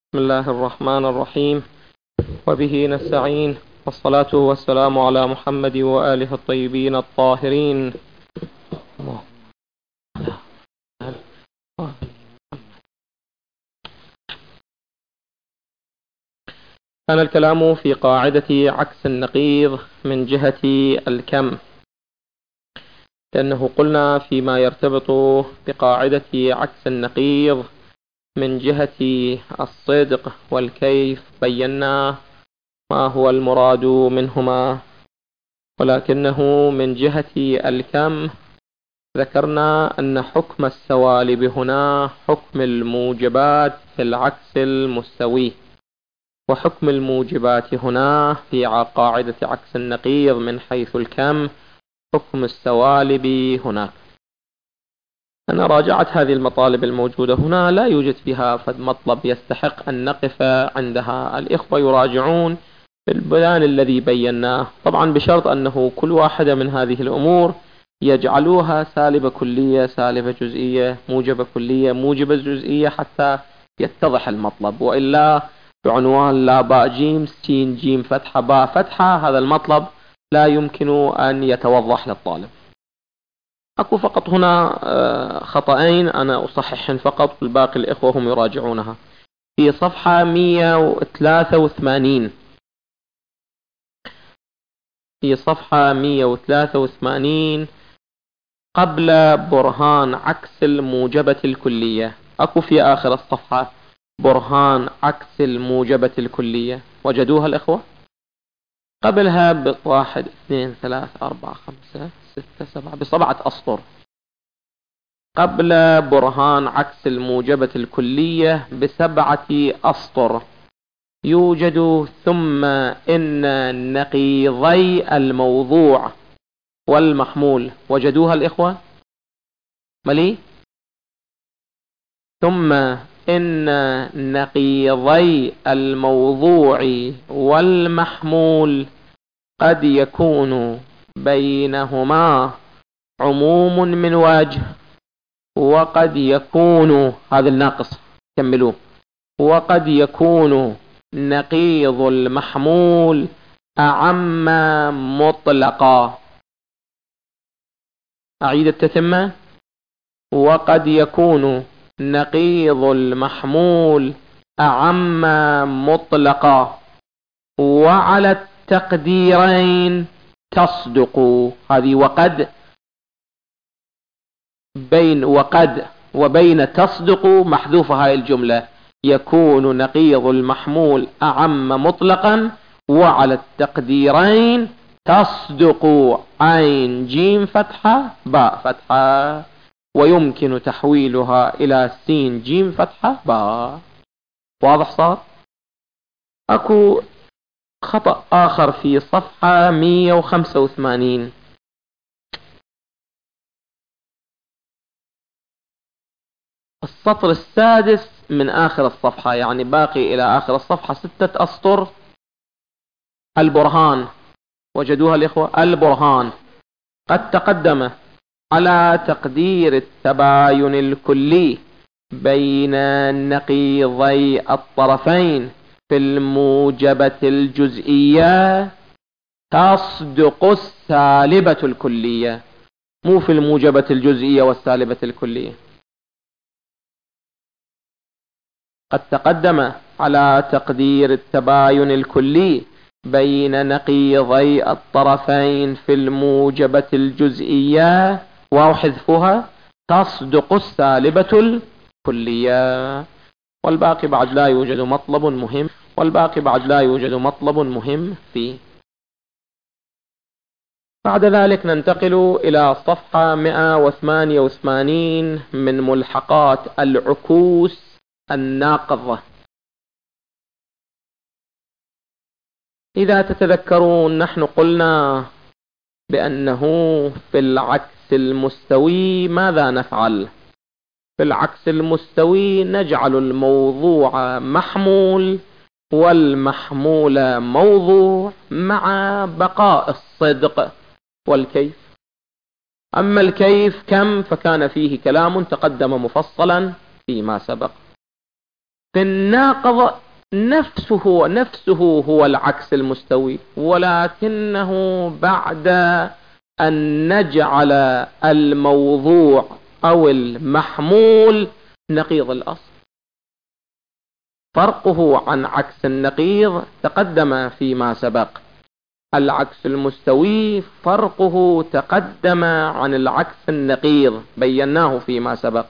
بسم الله الرحمن الرحيم، وبه نستعين، والصلاة والسلام على محمد وآله الطيبين الطاهرين. كان الكلام في قاعدة عكس النقيض من جهة الكم، لأنه قلنا فيما يرتبط بقاعدة عكس النقيض من جهة الصدق والكيف بينا ما هو المراد منهما، ولكنه من جهة الكم ذكرنا أن حكم السوالب هنا حكم الموجبات في العكس المستوي، وحكم الموجبات هنا في قاعدة عكس النقيض من حيث الكم حكم السوالب هناك. أنا راجعت هذه المطالب الموجودة هنا، لا يوجد فيها فد مطلب يستحق أن نقف عندها. الإخوة يراجعون بالبيان الذي بيناه، طبعا بشرط أنه كل واحدة من هذه الأمور يجعلوها سالبة كلية، سالبة جزئية، موجبة كلية، موجبة جزئية، حتى يتضح المطلب، وإلا بعنوان لا باء جيم سين جيم فتحة باء فتحة هذا المطلب لا يمكن أن يتوضح للطالب. أكو فقط هنا خطأين أنا أصححن فقط، والباقي الإخوة هم يراجعونها. في صفحة 183، في صفحة 183 قبل برهان عكس الموجبة الكلية، أكو في آخر الصفحة برهان عكس الموجبة الكلية، وجدوها الإخوة؟ قبلها بواحد اثنين ثلاث أربعة خمسة ستة سبعة، بسبعة أسطر. قبل برهان عكس الموجبة الكلية بسبعة أسطر يوجد ثم إن نقيضي الموضوع والمحمول، وجدوها الإخوة؟ ملي ثم إن نقيضي الموضوع والمحمول قد يكون بينهما عموم من وجه، وقد يكون هذا الناقص كملوه، وقد يكون نقيض المحمول أعم مطلقا. أعيد التتمة: وقد يكون نقيض المحمول أعم مطلقا، وعلى التقديرين تصدق. هذه وقد، بين وقد وبين تصدق محذوفة هاي الجملة، يكون نقيض المحمول أعم مطلقا وعلى التقديرين تصدق عين جيم فتحة باء فتحة، ويمكن تحويلها إلى سين جيم فتحة باء. واضح صار؟ أكو خطأ آخر في صفحة 185، السطر السادس من آخر الصفحة، يعني باقي إلى آخر الصفحة 6 أسطر. البرهان، وجدوها الإخوة؟ البرهان قد تقدم على تقدير التباين الكلي بين نقيضي الطرفين في الموجبة الجزئية تصدق السالبة الكلية، مو في الموجبة الجزئية والسالبة الكلية. قد تقدم على تقدير التباين الكلي بين نقيضي الطرفين في الموجبة الجزئية وحذفها تصدق السالبة الكلية. والباقي بعد لا يوجد مطلب مهم، والباقي بعد لا يوجد مطلب مهم فيه. بعد ذلك ننتقل إلى صفحة 188 من ملحقات العكوس الناقضة. إذا تتذكرون نحن قلنا بأنه في العكس المستوي ماذا نفعل؟ في العكس المستوي نجعل الموضوع محمول والمحمول موضوع مع بقاء الصدق والكيف. أما الكيف كم فكان فيه كلام تقدم مفصلا فيما سبق. في الناقض نفسه هو العكس المستوي، ولكنه بعد أن نجعل الموضوع أو المحمول نقيض الأصل. فرقه عن عكس النقيض تقدم فيما سبق. العكس المستوي فرقه تقدم عن العكس النقيض، بيناه فيما سبق.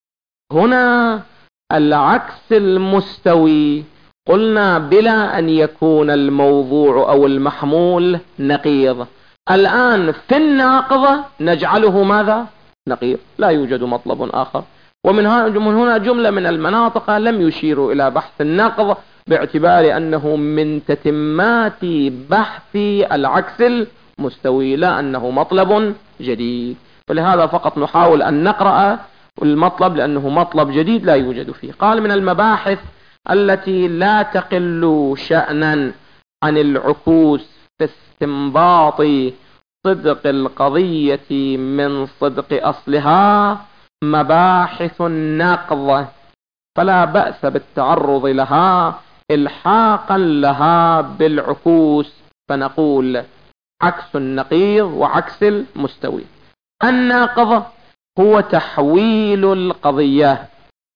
هنا العكس المستوي قلنا بلا أن يكون الموضوع أو المحمول نقيض. الآن في الناقضة نجعله ماذا؟ نقيض، لا يوجد مطلب آخر. ومن هنا جملة من المناطق لم يشيروا إلى بحث الناقض، باعتبار أنه من تتمات بحث العكس المستوي، لا أنه مطلب جديد. ولهذا فقط نحاول أن نقرأ المطلب، لأنه مطلب جديد لا يوجد فيه. قال: من المباحث التي لا تقل شأنا عن العكوس في استنباط صدق القضية من صدق أصلها مباحث النقض، فلا بأس بالتعرض لها إلحاقا لها بالعكوس. فنقول عكس النقيض وعكس المستوي. الناقض هو تحويل القضية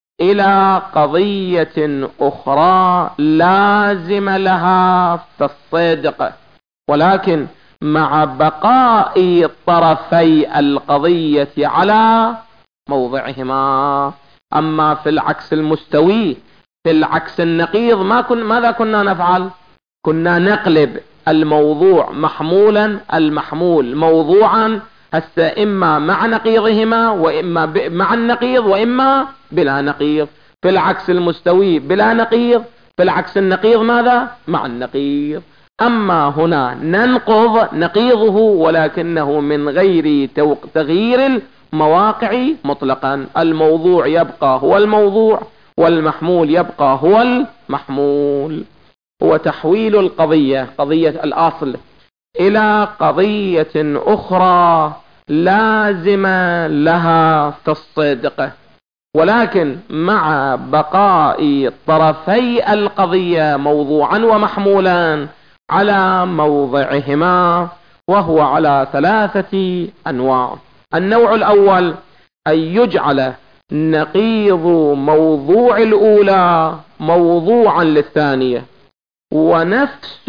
إلى قضية أخرى لازم لها في الصدق، ولكن مع بقاء طرفي القضية على موضعهما. أما في العكس المستوي، في العكس النقيض، ماذا كنا نفعل؟ كنا نقلب الموضوع محمولا، المحمول موضوعا، هسه إما مع نقيضهما وإما مع النقيض وإما بلا نقيض. في العكس المستوي بلا نقيض، في العكس النقيض ماذا؟ مع النقيض. أما هنا ننقض نقيضه ولكنه من غير تغيير المواقع مطلقا. الموضوع يبقى هو الموضوع والمحمول يبقى هو المحمول. هو تحويل القضية، قضية الأصل، إلى قضية أخرى لازمة لها في الصدق، ولكن مع بقاء طرفي القضية موضوعا ومحمولا على موضعهما، وهو على 3 أنواع. النوع الأول أن يجعل نقيض موضوع الأولى موضوعا للثانية، ونفس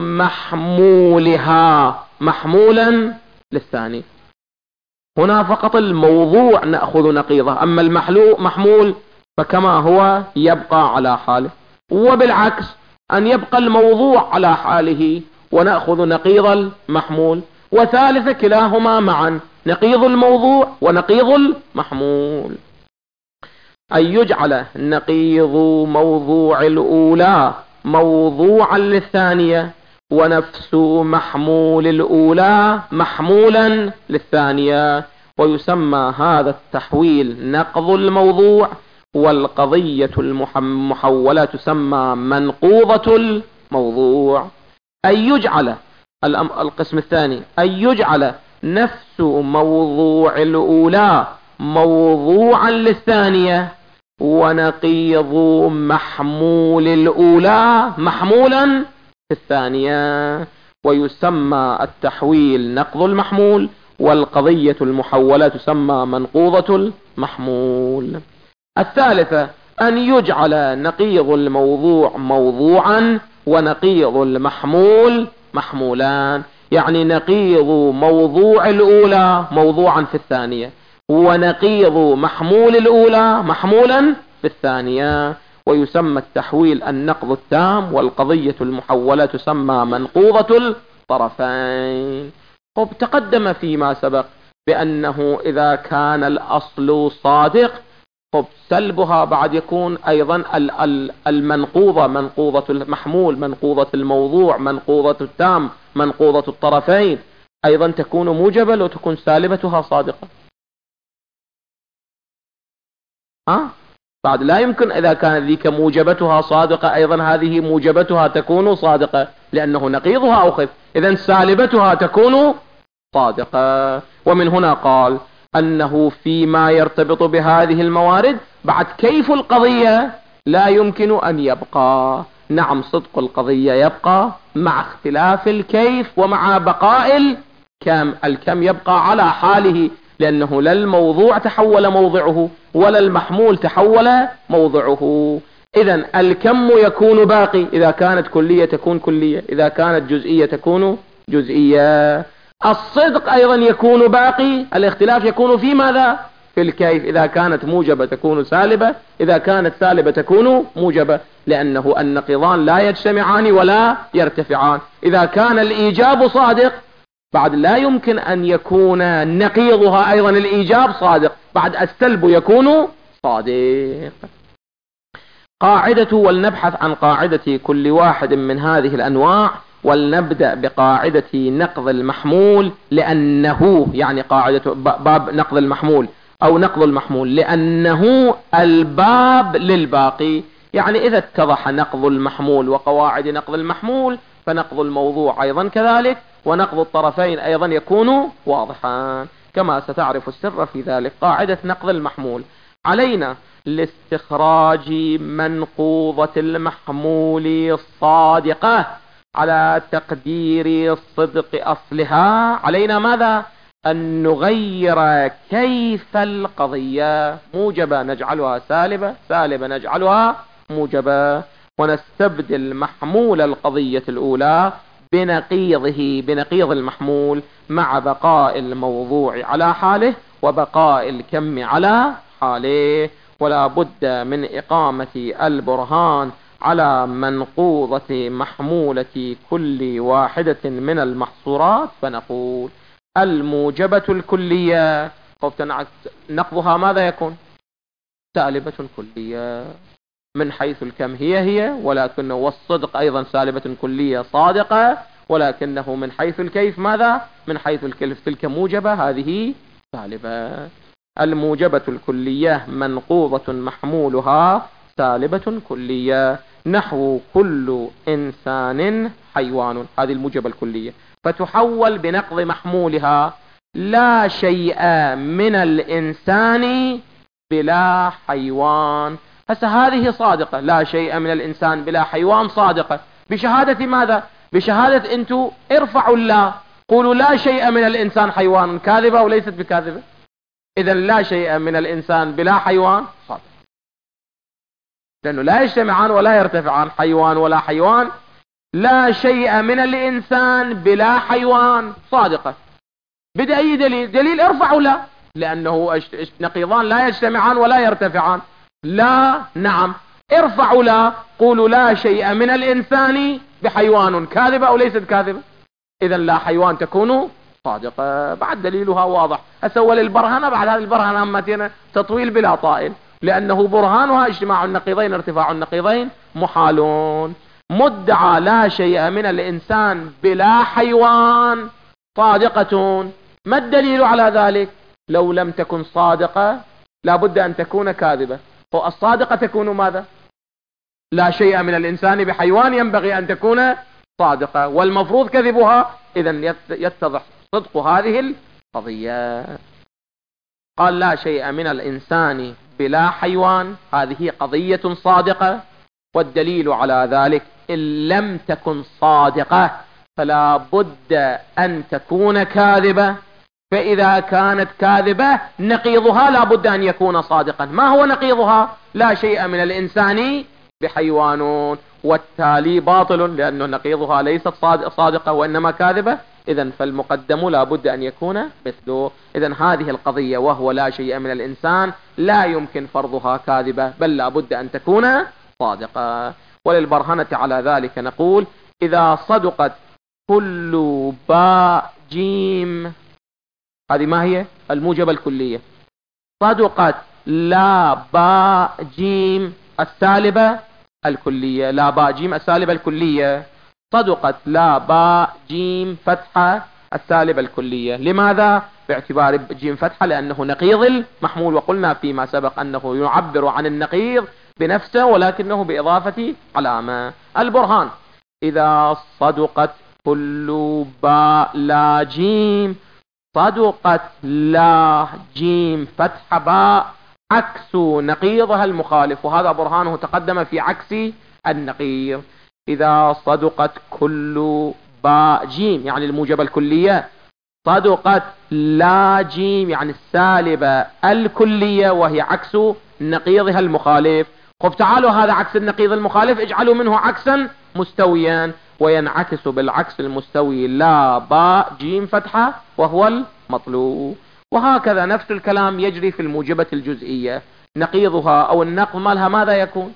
محمولها محمولا للثاني. هنا فقط الموضوع نأخذ نقيضه، أما المحمول فكما هو يبقى على حاله. وبالعكس أن يبقى الموضوع على حاله ونأخذ نقيض المحمول. وثالث كلاهما معا، نقيض الموضوع ونقيض المحمول. أن يجعل نقيض موضوع الأولى موضوعا للثانية، ونفس محمول الأولى محمولا للثانية. ويسمى هذا التحويل نقض الموضوع، والقضية المحولة تسمى منقوضة الموضوع. أن يجعل القسم الثاني أن يجعل نفس موضوع الأولى موضوعا للثانية، ونقيض محمول الأولى محمولا في الثانية. ويسمى التحويل نقض المحمول، والقضية المحولة تسمى منقوضة المحمول. الثالثة أن يجعل نقيض الموضوع موضوعا، ونقيض المحمول محمولان. يعني نقيض موضوع الأولى موضوعا في الثانية، ونقيض محمول الأولى محمولا في الثانية. ويسمى التحويل النقض التام، والقضية المحولة تسمى منقوضة الطرفين. تقدم فيما سبق بأنه إذا كان الأصل صادق سلبها بعد يكون أيضا المنقوضة منقوضة المحمول، منقوضة الموضوع، منقوضة التام، منقوضة الطرفين، أيضا تكون موجبة وتكون سالبتها صادقة. بعد لا يمكن إذا كان ذيك موجبتها صادقة أيضا هذه موجبتها تكون صادقة، لأنه نقيضها أوخذ، إذن سالبتها تكون صادقة. ومن هنا قال أنه فيما يرتبط بهذه الموارد بعد كيف القضية لا يمكن أن يبقى. نعم، صدق القضية يبقى مع اختلاف الكيف ومع بقاء الكم. الكم يبقى على حاله، لأنه لا الموضوع تحول موضعه ولا المحمول تحول موضعه. إذن الكم يكون باقي، إذا كانت كلية تكون كلية، إذا كانت جزئية تكون جزئية. الصدق أيضا يكون باقي، الاختلاف يكون في ماذا؟ في الكيف. إذا كانت موجبة تكون سالبة، إذا كانت سالبة تكون موجبة، لأنه النقيضان لا يجتمعان ولا يرتفعان. إذا كان الإيجاب صادق، بعد لا يمكن أن يكون نقيضها أيضا الإيجاب صادق، بعد السلب يكون صادق. قاعدة، ولنبحث عن قاعدة كل واحد من هذه الأنواع، ولنبدأ بقاعدة نقض المحمول، لأنه يعني قاعدة باب نقض المحمول أو نقض المحمول، لأنه الباب للباقي. يعني إذا اتضح نقض المحمول وقواعد نقض المحمول، فنقض الموضوع أيضا كذلك، ونقض الطرفين أيضا يكون واضحا، كما ستعرف السر في ذلك. قاعدة نقض المحمول: علينا لاستخراج منقوضة المحمول الصادقة على تقدير صدق أصلها. علينا ماذا؟ أن نغير كيف القضية، موجبة نجعلها سالبة، سالبة نجعلها موجبة، ونستبدل محمول القضية الأولى بنقيضه، بنقيض المحمول، مع بقاء الموضوع على حاله وبقاء الكم على حاله. ولا بد من إقامة البرهان على منقوضة محمولة كل واحدة من المحصورات، فنقول: الموجبة الكلية نقضها ماذا يكون؟ سالبة كلية، من حيث الكم هي ولكنه، والصدق أيضا سالبة كلية صادقة، ولكنه من حيث الكيف ماذا؟ من حيث الكيف تلك موجبة، هذه سالبة. الموجبة الكلية منقوضة محمولها سالبة كلية، نحو كل إنسان حيوان، هذه الموجبة الكلية، فتحول بنقض محمولها: لا شيء من الإنسان بلا حيوان. هسه هذه صادقة، لا شيء من الإنسان بلا حيوان صادقة، بشهادة ماذا؟ بشهادة انتو ارفعوا الله، قولوا لا شيء من الإنسان حيوان، كاذبة وليست بكاذبة. إذا لا شيء من الإنسان بلا حيوان صادق، لأنه لا يجتمعان ولا يرتفعان، حيوان ولا حيوان. لا شيء من الإنسان بلا حيوان صادقة، بدأ أي دليل؟ دليل ارفعوا لا، لأنه نقيضان لا يجتمعان ولا يرتفعان. لا، نعم، ارفعوا لا، قولوا لا شيء من الإنسان بحيوان، كاذبة أو ليست كاذبة؟ إذا لا حيوان تكون صادقة، بعد دليلها واضح. أسوى للبرهنة، بعد هذه البرهنة أمتنا تطويل بلا طائل، لأنه برهانها اجتماع النقيضين ارتفاع النقيضين محالون. مدعى لا شيء من الإنسان بلا حيوان صادقة، ما الدليل على ذلك؟ لو لم تكن صادقة لابد أن تكون كاذبة، فالصادقة تكون ماذا؟ لا شيء من الإنسان بحيوان ينبغي أن تكون صادقة، والمفروض كذبها، إذن يتضح صدق هذه القضية. قال: لا شيء من الإنسان بلا حيوان، هذه قضية صادقة، والدليل على ذلك إن لم تكن صادقة فلا بد أن تكون كاذبة، فإذا كانت كاذبة نقيضها لا بد أن يكون صادقا. ما هو نقيضها؟ لا شيء من الإنسان بحيوان، والتالي باطل، لأنه نقيضها ليست صادقة وإنما كاذبة، إذن فالمقدم لا بد أن يكون مثله. إذن هذه القضية وهو لا شيء من الإنسان لا يمكن فرضها كاذبة، بل لا بد أن تكون صادقة. وللبرهنة على ذلك نقول: إذا صدقت كل باء جيم، هذه ما هي؟ الموجبة الكلية. صدقت لا باء جيم السالبة الكلية، لا باء جيم السالبة الكلية. صدقت لا باء جيم فتحة السالبة الكلية. لماذا؟ باعتبار جيم فتحة لأنه نقيض المحمول، وقلنا فيما سبق أنه يعبر عن النقيض بنفسه ولكنه بإضافة علامة. البرهان: إذا صدقت كل باء لا جيم، صدقت لا جيم فتح باء عكس نقيضها المخالف، وهذا برهانه تقدم في عكس النقيض. إذا صدقت كل باء جيم يعني الموجبة الكلية، صدقت لا جيم يعني السالبة الكلية وهي عكس نقيضها المخالف. خب تعالوا هذا عكس النقيض المخالف اجعلوا منه عكسا مستويا، وينعكس بالعكس المستوي لا باء جيم فتحة وهو المطلوب. وهكذا نفس الكلام يجري في الموجبة الجزئية، نقيضها أو النقض مالها ماذا يكون؟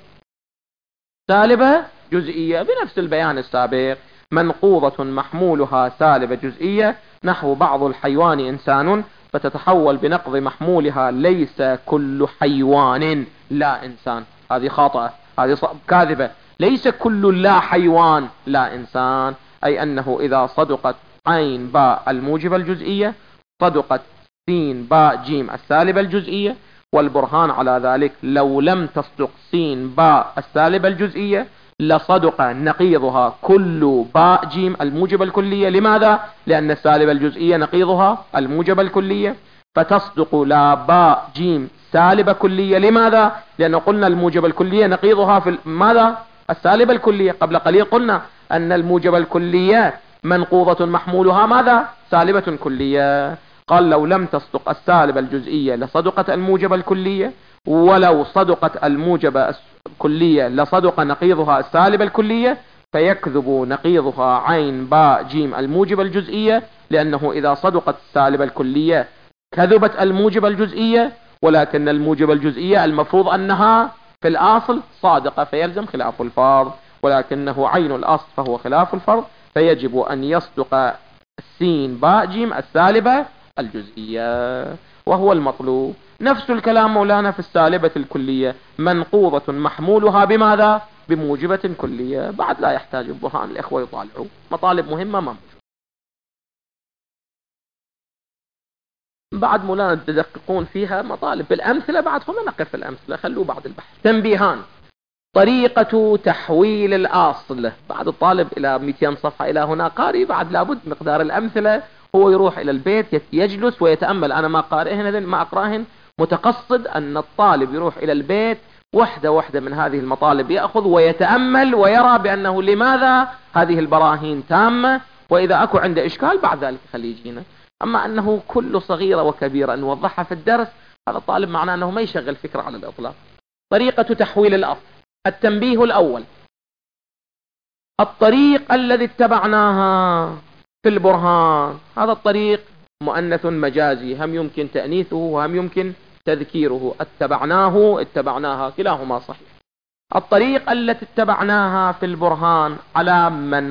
سالبة جزئية بنفس البيان السابق. منقوضة محمولها سالبة جزئية، نحو بعض الحيوان إنسان، فتتحول بنقض محمولها ليس كل حيوان لا إنسان. هذه خاطئة، هذه كاذبة. ليس كل لا حيوان لا إنسان، أي أنه إذا صدقت عين باء الموجبة الجزئية صدقت سين باء جيم السالبة الجزئية. والبرهان على ذلك لو لم تصدق سين باء السالبة الجزئية لصدق نقيضها كل باء جيم الموجبة الكلية. لماذا؟ لأن السالبة الجزئية نقيضها الموجبة الكلية، فتصدق لا باء جيم سالبة كلية. لماذا؟ لأن قلنا الموجبة الكلية نقيضها في ماذا؟ السالبة الكلية. قبل قليل قلنا أن الموجبة الكلية منقوضة محمولها ماذا؟ سالبة كلية. قال لو لم تصدق السالبة الجزئية لصدقت الموجبة الكلية، ولو صدقت الموجبة الكلية لصدق نقيضها السالبة الكلية، فيكذب نقيضها عين باء جيم الموجبة الجزئية، لأنه إذا صدقت السالبة الكلية كذبت الموجبة الجزئية، ولكن الموجبة الجزئية المفروض أنها في الأصل صادقة فيلزم خلاف الفرض، ولكنه عين الأصل فهو خلاف الفرض، فيجب أن يصدق السين باء جيم السالبة الجزئية وهو المطلوب. نفس الكلام مولانا في السالبة الكلية، منقوضة محمولها بماذا؟ بموجبة كلية. بعد لا يحتاج البرهان، الإخوة يطالعوا مطالب مهمة ما بعد مولانا تدققون فيها مطالب بالأمثلة. بعد هنا نقف في الأمثلة، خلوا بعد البحث. تنبيهان: طريقة تحويل الأصل. بعد الطالب إلى 200 صفحة إلى هنا قاري، بعد لابد مقدار الأمثلة هو يروح إلى البيت يجلس ويتأمل. أنا ما قارئهن ما أقرأهن، متقصد أن الطالب يروح إلى البيت وحدة وحدة من هذه المطالب يأخذ ويتأمل ويرى بأنه لماذا هذه البراهين تامة، وإذا أكو عنده إشكال بعد ذلك خليه يجينا. أما أنه كل صغيرة وكبيرة نوضحها في الدرس، هذا الطالب معناه أنه ما يشغل فكرة على الإطلاق. طريقة تحويل الأصل. التنبيه الأول: الطريق الذي اتبعناها في البرهان، هذا الطريق مؤنث مجازي، هم يمكن تأنيثه وهم يمكن تذكيره. اتبعناها كلاهما صحيح. الطريق التي اتبعناها في البرهان على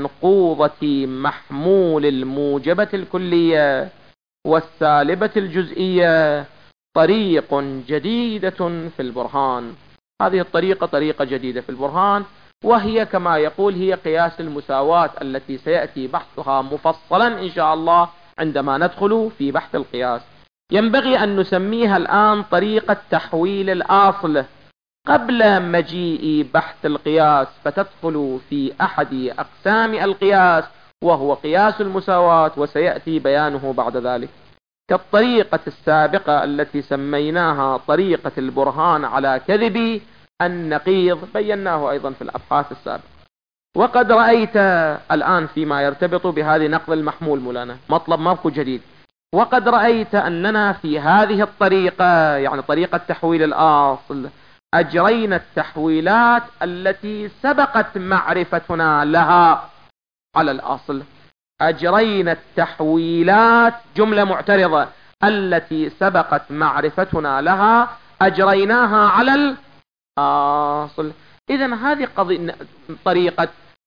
منقوضة محمول الموجبة الكلية والسالبة الجزئية طريق جديدة في البرهان. هذه الطريقة طريقة جديدة في البرهان، وهي كما يقول هي قياس المساواة التي سيأتي بحثها مفصلا إن شاء الله عندما ندخل في بحث القياس. ينبغي أن نسميها الآن طريقة تحويل الأصل قبل مجيء بحث القياس، فتدخل في أحد أقسام القياس وهو قياس المساواة، وسيأتي بيانه بعد ذلك. كالطريقة السابقة التي سميناها طريقة البرهان على كذب النقيض، بيناه أيضا في الأبحاث السابقة. وقد رأيت الآن فيما يرتبط بهذه نقض المحمول مولانا مطلب مابكو جديد، وقد رأيت أننا في هذه الطريقة يعني طريقة تحويل الأصل أجرينا التحويلات التي سبقت معرفتنا لها على الأصل. أجرينا التحويلات، جملة معترضة، التي سبقت معرفتنا لها أجريناها على الأصل. إذن هذه طريقة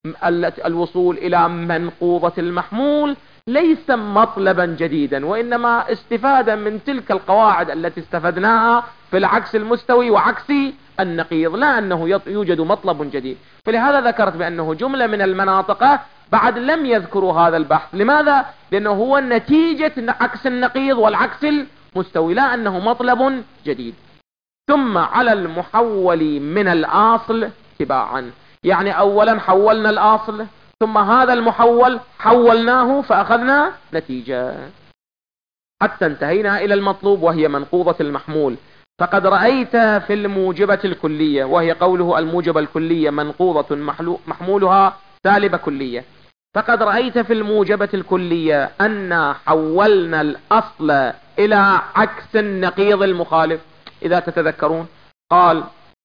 الوصول إلى منقوضة المحمول ليس مطلبا جديدا، وإنما استفادا من تلك القواعد التي استفدناها في العكس المستوي وعكس النقيض، لا أنه يوجد مطلب جديد. فلهذا ذكرت بأنه جملة من المناطق بعد لم يذكروا هذا البحث. لماذا؟ لأنه هو نتيجة عكس النقيض والعكس المستوي، لا أنه مطلب جديد. ثم على المحول من الأصل تباعا، يعني أولا حولنا الأصل، ثم هذا المحول حولناه فأخذنا نتيجة حتى انتهينا إلى المطلوب وهي منقوضة المحمول. فقد رأيت في الموجبة الكلية، وهي قوله الموجبة الكلية منقوضة محمولها سالبة كلية، فقد رأيت في الموجبة الكلية أن حولنا الأصل إلى عكس النقيض المخالف. إذا تتذكرون قال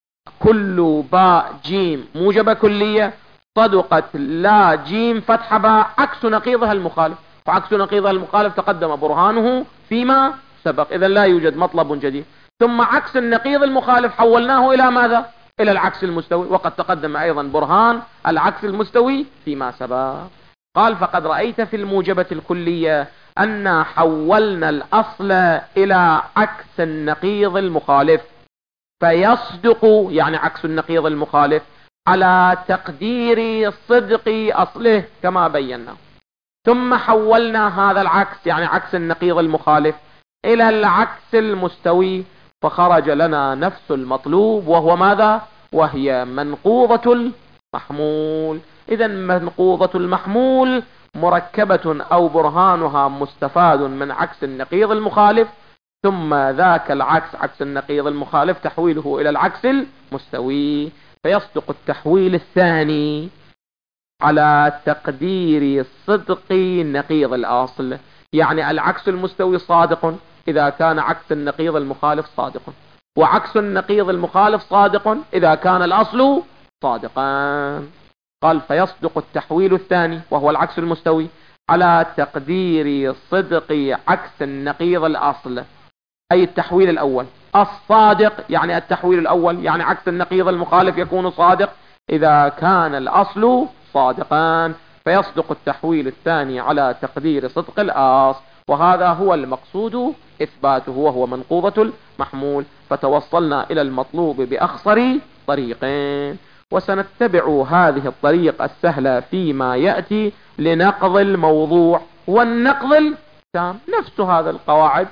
كل باء جيم موجبة كلية صدقت لا جيم فتح باء عكس نقيضها المخالف، وعكس نقيضها المخالف تقدم برهانه فيما سبق، إذا لا يوجد مطلب جديد. ثم عكس النقيض المخالف حولناه إلى ماذا؟ إلى العكس المستوي، وقد تقدم أيضا برهان العكس المستوي فيما سبق. قال فقد رأيت في الموجبة الكلية أن حولنا الأصل إلى عكس النقيض المخالف، فيصدق يعني عكس النقيض المخالف على تقدير صدق أصله كما بينا. ثم حولنا هذا العكس يعني عكس النقيض المخالف إلى العكس المستوي، فخرج لنا نفس المطلوب، وهو ماذا؟ وهي منقوضة المحمول. إذا منقوضة المحمول مركبة أو برهانها مستفاد من عكس النقيض المخالف، ثم ذاك العكس عكس النقيض المخالف تحويله إلى العكس المستوي، فيصدق التحويل الثاني على تقدير صدق نقيض الأصل. يعني العكس المستوي صادق إذا كان عكس النقيض المخالف صادق، وعكس النقيض المخالف صادق إذا كان الأصل صادقا. قال فيصدق التحويل الثاني وهو العكس المستوي على تقدير صدق عكس النقيض الأصل، أي التحويل الأول الصادق، يعني التحويل الأول يعني عكس النقيض المخالف يكون صادق إذا كان الأصل صادقا، فيصدق التحويل الثاني على تقدير صدق الأصل، وهذا هو المقصود إثباته وهو منقوضة المحمول. فتوصلنا إلى المطلوب بأخصر طريقين، وسنتبع هذه الطريقة السهلة فيما يأتي لنقض الموضوع والنقض التام. نفس هذا القواعد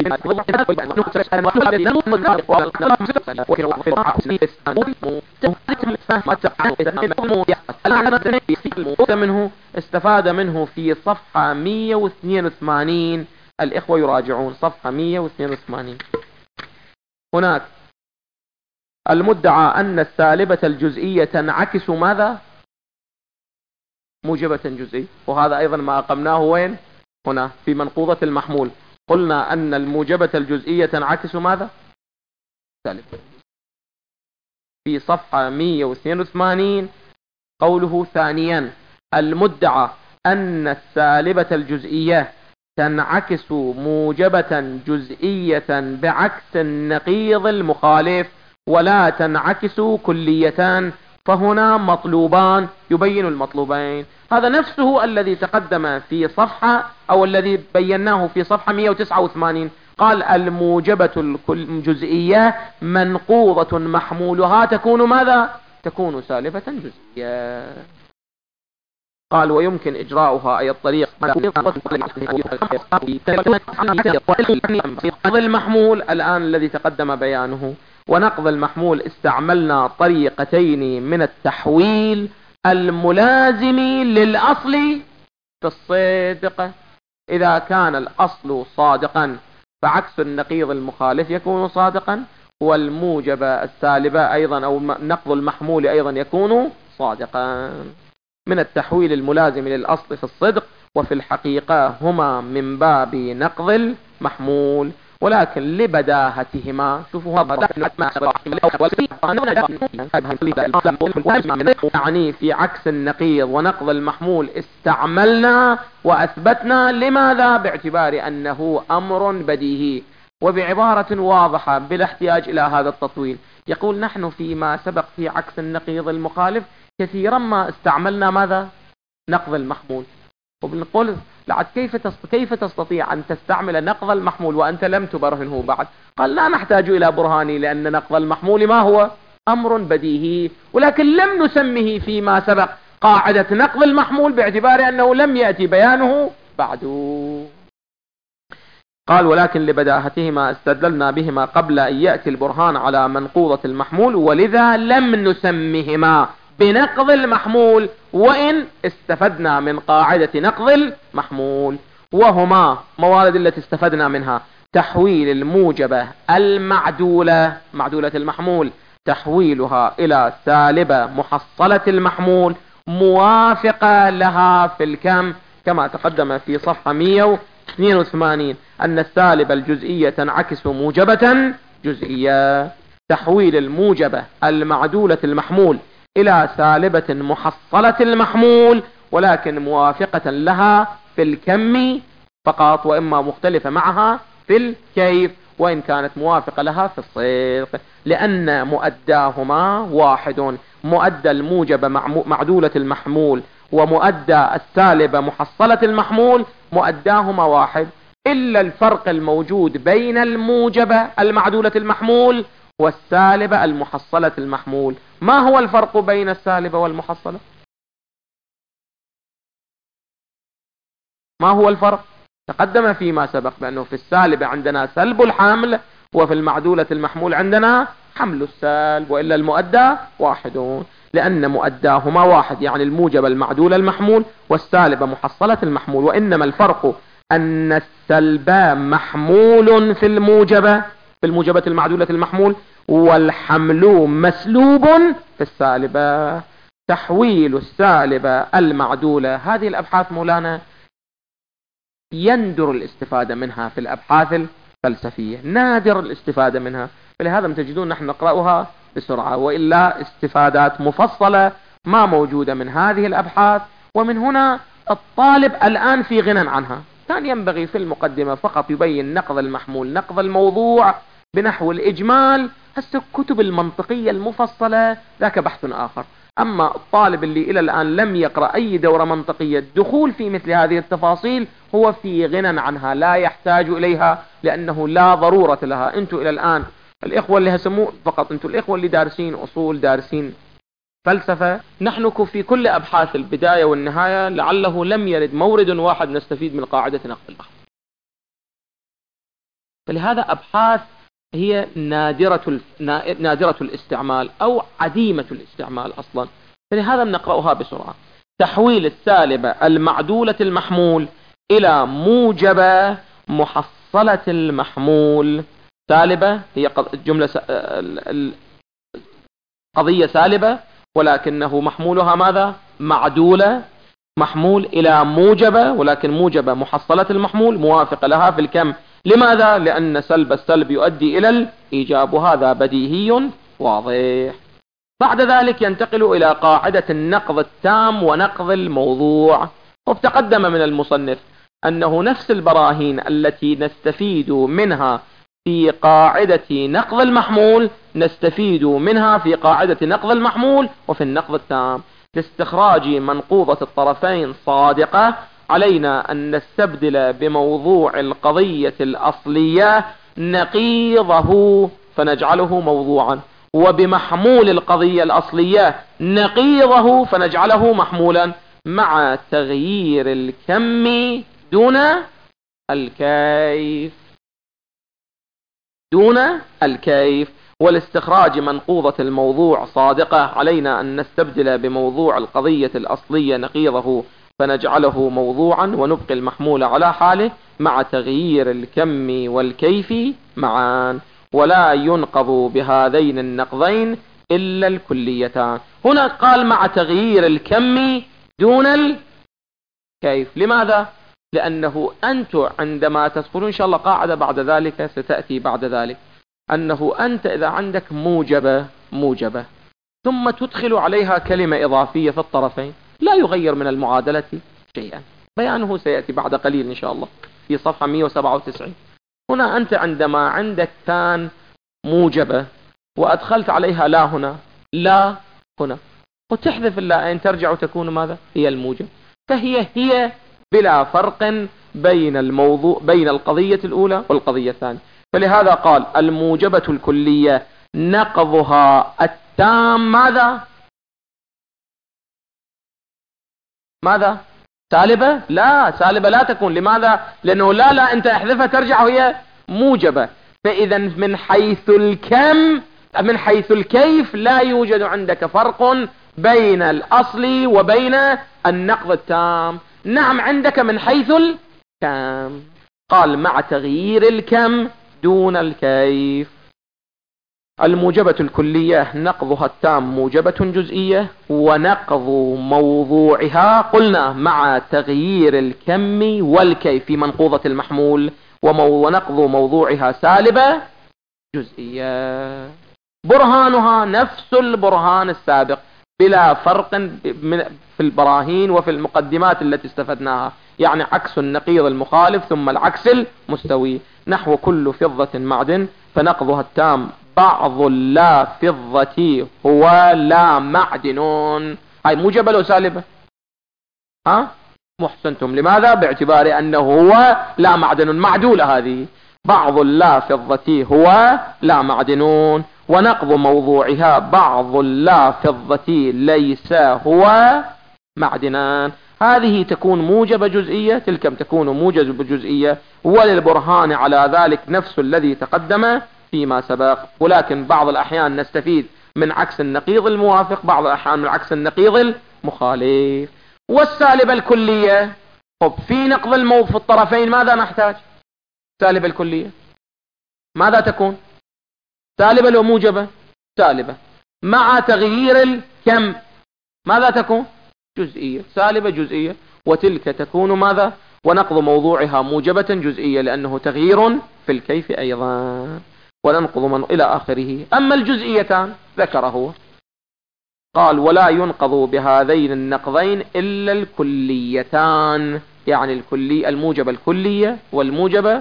منه استفاد منه في صفحة 182. الإخوة يراجعون صفحة 182. هناك المدعى أن السالبة الجزئية تنعكس ماذا؟ موجبة جزئية، وهذا أيضا ما أقمناه وين؟ هنا في منقوضة المحمول. قلنا أن الموجبة الجزئية تنعكس ماذا؟ سالب. في صفحة 182 قوله ثانيا المدعى أن السالبة الجزئية تنعكس موجبة جزئية بعكس النقيض المخالف ولا تنعكس كليتان، فهنا مطلوبان يبين المطلوبين. هذا نفسه الذي تقدم في صفحة أو الذي بيناه في صفحة 189. قال الموجبة الجزئية منقوضة محمولها تكون ماذا؟ تكون سالبة جزئية. قال ويمكن إجراؤها أي الطريق نقض المحمول الآن الذي تقدم بيانه. ونقض المحمول استعملنا طريقتين من التحويل الملازم للأصل في الصدق. إذا كان الأصل صادقا فعكس النقيض المخالف يكون صادقا، والموجب السالبة أيضا أو نقض المحمول أيضا يكون صادقا، من التحويل الملازم للأصل في الصدق. وفي الحقيقة هما من باب نقض المحمول، ولكن لبداهتهما شوفوا يعني في عكس النقيض ونقض المحمول استعملنا وأثبتنا. لماذا؟ باعتبار أنه أمر بديهي وبعبارة واضحة بلا احتياج إلى هذا التطويل. يقول نحن فيما سبق في عكس النقيض المخالف كثيرا ما استعملنا ماذا؟ نقض المحمول، وبنقول لعد كيف تستطيع أن تستعمل نقض المحمول وأنت لم تبرهنه بعد؟ قال لا نحتاج إلى برهاني، لأن نقض المحمول ما هو؟ أمر بديهي، ولكن لم نسمه فيما سبق قاعدة نقض المحمول باعتبار أنه لم يأتي بيانه بعد. قال ولكن لبداهتهما استدللنا بهما قبل أن يأتي البرهان على منقوضة المحمول، ولذا لم نسمهما بنقض المحمول، وإن استفدنا من قاعدة نقض المحمول. وهما موارد التي استفدنا منها تحويل الموجبة المعدولة، معدولة المحمول، تحويلها إلى سالبة محصلة المحمول موافقة لها في الكم، كما تقدم في صفحة 182 أن السالبة الجزئية تنعكس موجبة جزئية. تحويل الموجبة المعدولة المحمول إلى سالبة محصلة المحمول ولكن موافقة لها في الكم فقط، وإما مختلفة معها في الكيف وإن كانت موافقة لها في الصدق، لأن مؤداهما واحد. مؤدى الموجبة معدولة المحمول ومؤدى السالبة محصلة المحمول مؤداهما واحد، إلا الفرق الموجود بين الموجبة المعدولة المحمول والسالبة المحصلة المحمول. ما هو الفرق بين السالبة والمحصلة؟ ما هو الفرق؟ تقدم فيما سبق بأنه في السالبة عندنا سلب الحمل وفي المعدولة المحمول عندنا حمل السالب، وإلا المؤدى واحد، لأن مؤداهما واحد، يعني الموجبة المعدولة المحمول والسالبة محصلة المحمول. وإنما الفرق أن السلب محمول في الموجبة المعدولة المحمول والحمل مسلوب في السالبة. تحويل السالبة المعدولة، هذه الأبحاث مولانا يندر الاستفادة منها في الأبحاث الفلسفية، نادر الاستفادة منها، فلهذا تجدون نحن نقرأها بسرعة، وإلا استفادات مفصلة ما موجودة من هذه الأبحاث. ومن هنا الطالب الآن في غنى عنها، كان ينبغي في المقدمة فقط يبين نقض المحمول نقض الموضوع بنحو الإجمال. هسه الكتب المنطقية المفصلة ذاك بحث آخر. أما الطالب اللي إلى الآن لم يقرأ أي دورة منطقية، الدخول في مثل هذه التفاصيل هو في غنى عنها، لا يحتاج إليها لأنه لا ضرورة لها. أنتوا إلى الآن الإخوة اللي هسموه فقط أنتوا الإخوة اللي دارسين أصول دارسين فلسفة، نحن في كل أبحاث البداية والنهاية لعله لم يرد مورد واحد نستفيد من قاعدة نقد البحث. فلهذا أبحاث هي نادرة الاستعمال أو عديمة الاستعمال أصلا، فلهذا نقرأها بسرعة. تحويل السالبة المعدولة المحمول إلى موجبة محصلة المحمول. سالبة هي جملة قضية سالبة ولكنه محمولها ماذا؟ معدولة، محمول إلى موجبة ولكن موجبة محصلة المحمول موافقة لها في الكم. لماذا؟ لأن سلب السلب يؤدي إلى الإيجاب، وهذا بديهي واضح. بعد ذلك ينتقل إلى قاعدة النقض التام ونقض الموضوع. وتقدم من المصنف أنه نفس البراهين التي نستفيد منها في قاعدة نقض المحمول نستفيد منها في قاعدة نقض المحمول وفي النقض التام. لاستخراج منقوضة الطرفين صادقة علينا أن نستبدل بموضوع القضية الأصلية نقيضه فنجعله موضوعا، وبمحمول القضية الأصلية نقيضه فنجعله محمولا، مع تغيير الكم دون الكيف. والاستخراج منقوضة الموضوع صادقة علينا أن نستبدل بموضوع القضية الأصلية نقيضه فنجعله موضوعا، ونبقي المحمول على حاله مع تغيير الكم والكيف معا، ولا ينقض بهذين النقضين إلا الكليتان. هنا قال مع تغيير الكم دون الكيف. لماذا؟ لأنه أنت عندما تدخلون إن شاء الله قاعدة بعد ذلك ستأتي بعد ذلك، أنه أنت إذا عندك موجبة ثم تدخل عليها كلمة إضافية في الطرفين لا يغير من المعادلة شيئا، بيانه سيأتي بعد قليل إن شاء الله في صفحة 197. هنا أنت عندما عندك كان موجبة وأدخلت عليها لا هنا لا هنا وتحذف اللاءين ترجع وتكون ماذا؟ هي الموجب. فهي بلا فرق بين القضية الأولى والقضية الثانية. فلهذا قال الموجبة الكلية نقضها التام ماذا؟ سالبة؟ لا، سالبة لا تكون. لماذا؟ لأنه لا أنت احذفها ترجع وهي موجبة. فإذا من حيث الكيف لا يوجد عندك فرق بين الأصل وبين النقض التام. نعم عندك من حيث الكم. قال مع تغيير الكم دون الكيف. الموجبة الكلية نقضها التام موجبة جزئية، ونقض موضوعها قلنا مع تغيير الكم والكيف في منقوضة المحمول، ونقض موضوعها سالبة جزئية. برهانها نفس البرهان السابق بلا فرق في البراهين وفي المقدمات التي استفدناها، يعني عكس النقيض المخالف ثم العكس المستوي. نحو كل فضة معدن فنقضها التام بعض لا فضة هو لا معدنون. هاي موجبة لو سالبة؟ محسنتم. لماذا؟ باعتبار أنه هو لا معدن، معدولة هذه. بعض لا فضة هو لا معدنون، ونقض موضوعها بعض لا فضة ليس هو معدنان. هذه تكون موجبة جزئية، تلك تكون موجبة جزئية، وللبرهان على ذلك نفس الذي تقدم فيما سبق. ولكن بعض الأحيان نستفيد من عكس النقيض الموافق، بعض الأحيان من عكس النقيض المخالف. والسالبة الكلية، في نقض في الطرفين ماذا نحتاج؟ سالبة الكلية ماذا تكون؟ سالبة لو موجبة؟ سالبة. مع تغيير الكم ماذا تكون؟ جزئية. سالبة جزئية. وتلك تكون ماذا؟ ونقض موضوعها موجبة جزئية لأنه تغيير في الكيف أيضا. وننقض من إلى آخره. أما الجزئيتان ذكره، قال ولا ينقض بهذين النقضين إلا الكليتان، يعني الموجبة الكلية والموجبة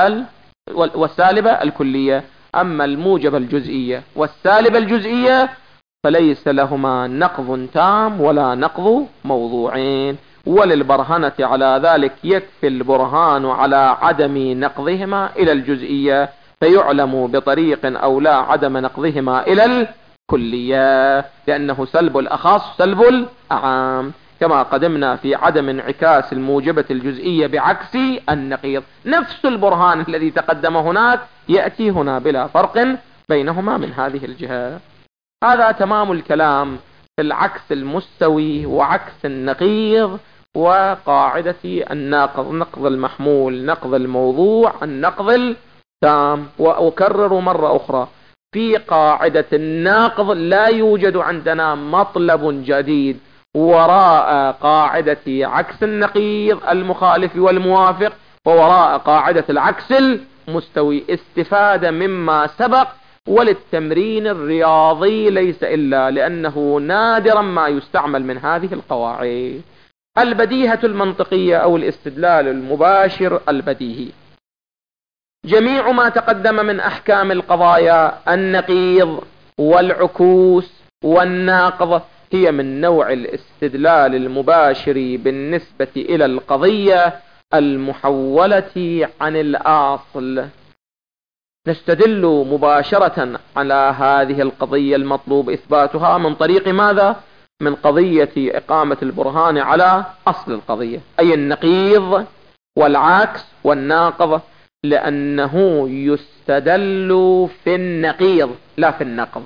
والسالبة الكلية. أما الموجبة الجزئية والسالبة الجزئية فليس لهما نقض تام ولا نقض موضوعين. وللبرهنة على ذلك يكفي البرهان على عدم نقضهما إلى الجزئية، فيعلم بطريق أو لا عدم نقضهما إلى الكلية، لأنه سلب الأخص سلب الأعام، كما قدمنا في عدم انعكاس الموجبة الجزئية بعكس النقيض. نفس البرهان الذي تقدم هناك يأتي هنا بلا فرق بينهما من هذه الجهة. هذا تمام الكلام في العكس المستوي وعكس النقيض وقاعدة الناقض، نقض المحمول، نقض الموضوع، النقض التام. وأكرر مرة أخرى، في قاعدة الناقض لا يوجد عندنا مطلب جديد وراء قاعدة عكس النقيض المخالف والموافق، ووراء قاعدة العكس المستوي، استفادة مما سبق. وللتمرين الرياضي ليس إلا لأنه نادرا ما يستعمل من هذه القواعد. البديهة المنطقية أو الاستدلال المباشر البديهي. جميع ما تقدم من أحكام القضايا، النقيض والعكوس والناقض، هي من نوع الاستدلال المباشر بالنسبة إلى القضية المحولة عن الأصل. نستدل مباشرة على هذه القضية المطلوب إثباتها من طريق ماذا؟ من قضية إقامة البرهان على أصل القضية، أي النقيض والعكس والناقض، لأنه يستدل في النقيض لا في النقض.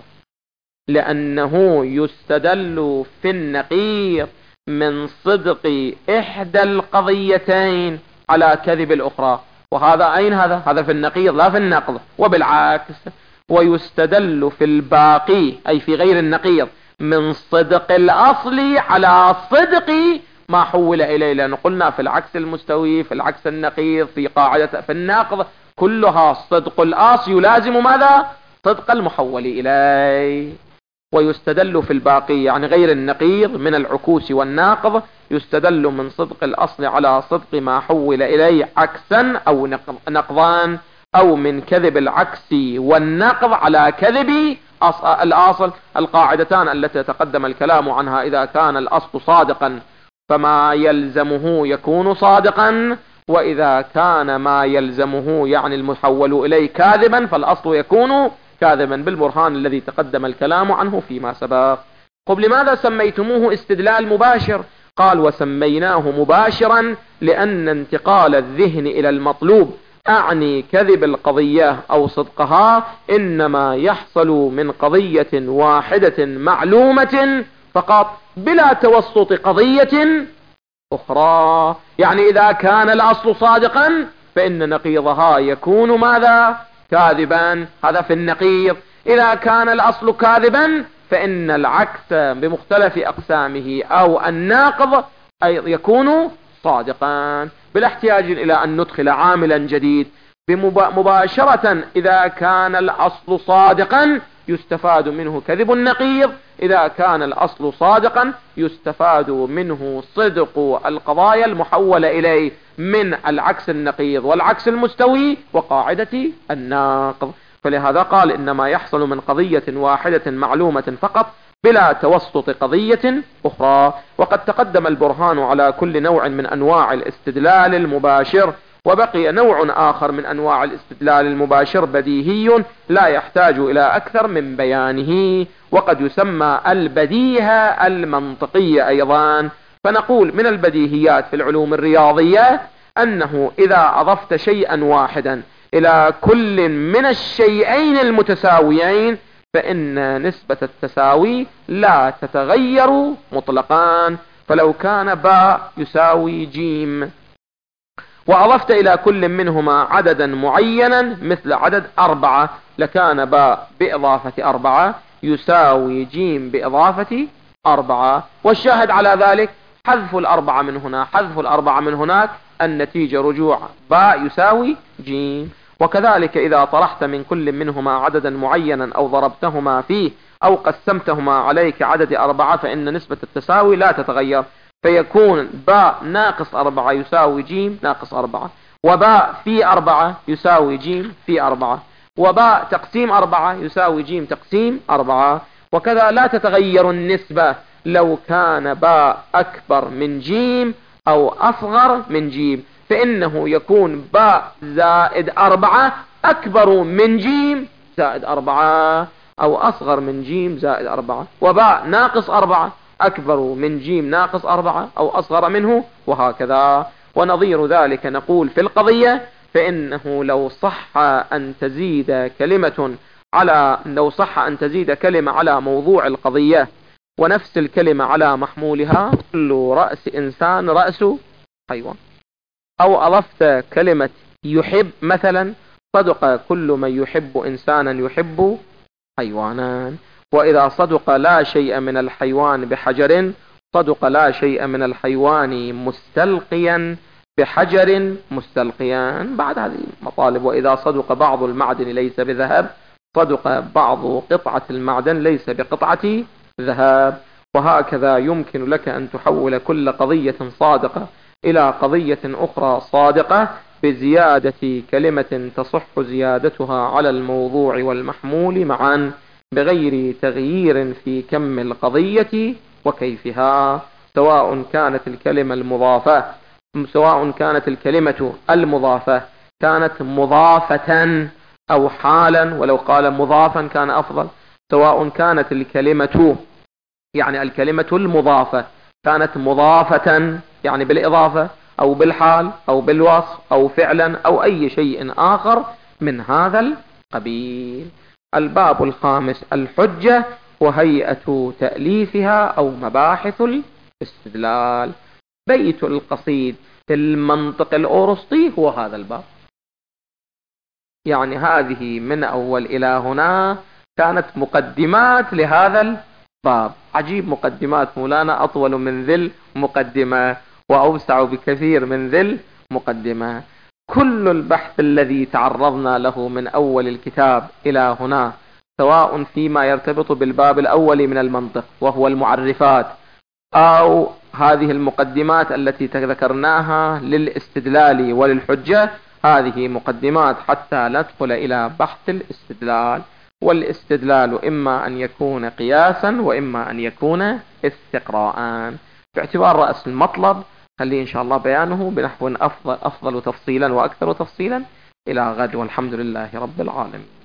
لأنه يستدل في النقيض من صدق إحدى القضيتين على كذب الأخرى، وهذا أين هذا في النقيض لا في النقض. وبالعكس، ويستدل في الباقي أي في غير النقيض من صدق الأصل على صدق ما حول إليه، لأن قلنا في العكس المستوي، في العكس النقيض، في قاعدة في النقض، كلها صدق الأصل يلازم ماذا؟ صدق المحول إليه. ويستدل في الباقي يعني غير النقيض من العكوس والناقض، يستدل من صدق الأصل على صدق ما حول إليه عكسا أو نقضان، أو من كذب العكس والنقض على كذب الأصل. القاعدتان التي تقدم الكلام عنها، إذا كان الأصل صادقا فما يلزمه يكون صادقا، وإذا كان ما يلزمه يعني المحول إليه كاذبا فالأصل يكون كاذبا، بالبرهان الذي تقدم الكلام عنه فيما سبق. قبل لماذا سميتموه استدلال مباشر؟ قال وسميناه مباشرا لأن انتقال الذهن إلى المطلوب، أعني كذب القضية أو صدقها، إنما يحصل من قضية واحدة معلومة فقط بلا توسط قضية أخرى. يعني إذا كان الأصل صادقا فإن نقيضها يكون ماذا؟ كاذبا. هذا في النقيض. إذا كان الأصل كاذبا فإن العكس بمختلف أقسامه أو الناقض يكون صادقا، بلا احتياج إلى أن ندخل عاملا جديد. مباشرة إذا كان الأصل صادقا يستفاد منه كذب النقيض، إذا كان الأصل صادقا يستفاد منه صدق القضايا المحولة إليه من العكس النقيض والعكس المستوي وقاعدة الناقض. فلهذا قال إنما يحصل من قضية واحدة معلومة فقط بلا توسط قضية أخرى. وقد تقدم البرهان على كل نوع من أنواع الاستدلال المباشر، وبقي نوع آخر من أنواع الاستدلال المباشر بديهي لا يحتاج إلى أكثر من بيانه، وقد يسمى البديهة المنطقية أيضا. فنقول من البديهيات في العلوم الرياضية أنه إذا أضفت شيئا واحدا إلى كل من الشيئين المتساويين فإن نسبة التساوي لا تتغير مطلقا. فلو كان باء يساوي جيم وأضفت إلى كل منهما عددا معينا مثل عدد 4، لكان باء بإضافة 4 يساوي جيم بإضافة 4. والشاهد على ذلك حذف 4 من هنا حذف 4 من هناك، النتيجة رجوع باء يساوي جيم. وكذلك إذا طرحت من كل منهما عددا معينا أو ضربتهما فيه أو قسمتهما عليك عدد 4 فإن نسبة التساوي لا تتغير، فيكون باء ناقص 4 يساوي جيم ناقص 4، وباء في 4 يساوي جيم في 4، وباء تقسيم 4 يساوي جيم تقسيم 4. وكذا لا تتغير النسبة لو كان باء أكبر من جيم أو أصغر من جيم، فإنه يكون باء زائد 4 أكبر من جيم زائد 4 أو أصغر من جيم زائد 4، وباء ناقص 4 أكبر من جيم ناقص 4 أو أصغر منه، وهكذا. ونظير ذلك نقول في القضية فإنه لو صح أن تزيد كلمة على موضوع القضية ونفس الكلمة على محمولها، كل رأس إنسان رأس حيوان. أو أضفت كلمة يحب مثلا، صدق كل من يحب إنسانا يحب حيوانا. وإذا صدق لا شيء من الحيوان بحجر، صدق لا شيء من الحيوان مستلقيا بحجر مستلقيا. بعد هذه المطالب. وإذا صدق بعض المعدن ليس بذهب، صدق بعض قطعة المعدن ليس بقطعة ذهب. وهكذا يمكن لك أن تحول كل قضية صادقة إلى قضية أخرى صادقة بزيادة كلمة تصح زيادتها على الموضوع والمحمول معا بغير تغيير في كم القضية وكيفها، سواء كانت الكلمة المضافة كانت مضافة أو حالا، ولو قال مضافا كان أفضل. سواء كانت الكلمة الكلمة المضافة كانت مضافة يعني بالإضافة أو بالحال أو بالوصف أو فعلا أو أي شيء آخر من هذا القبيل. الباب الخامس الحجة وهيئة تأليفها أو مباحث الاستدلال. بيت القصيد في المنطق الأرسطي هو هذا الباب. هذه من أول إلى هنا كانت مقدمات لهذا الباب. عجيب، مقدمات مولانا أطول من ذي المقدمة وأوسع بكثير من ذي المقدمة. كل البحث الذي تعرضنا له من أول الكتاب إلى هنا، سواء فيما يرتبط بالباب الأول من المنطق وهو المعرفات، أو هذه المقدمات التي ذكرناها للاستدلال وللحجة، هذه مقدمات حتى ندخل إلى بحث الاستدلال. والاستدلال إما أن يكون قياسا وإما أن يكون استقراء. باعتبار رأس المطلب خليه إن شاء الله بيانه بنحو أفضل تفصيلا وأكثر تفصيلا إلى غد، والحمد لله رب العالمين.